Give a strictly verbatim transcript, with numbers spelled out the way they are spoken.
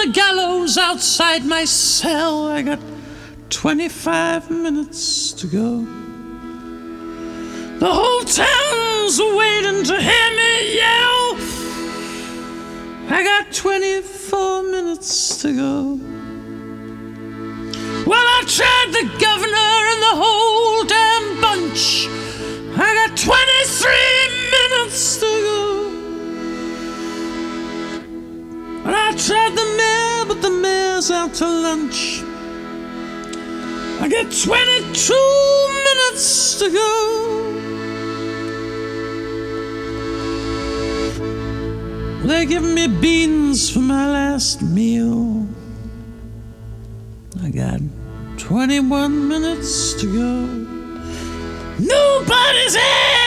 the gallows outside my cell. I got twenty-five minutes to go. The whole town's waiting to hear me yell. I got twenty-four minutes to go. Well, I tried the governor and the whole damn bunch. I got twenty-three minutes to go. And I tried the mayor, but the mayor's out to lunch. I got twenty-two minutes to go. They give me beans for my last meal. I got twenty-one minutes to go. Nobody's here.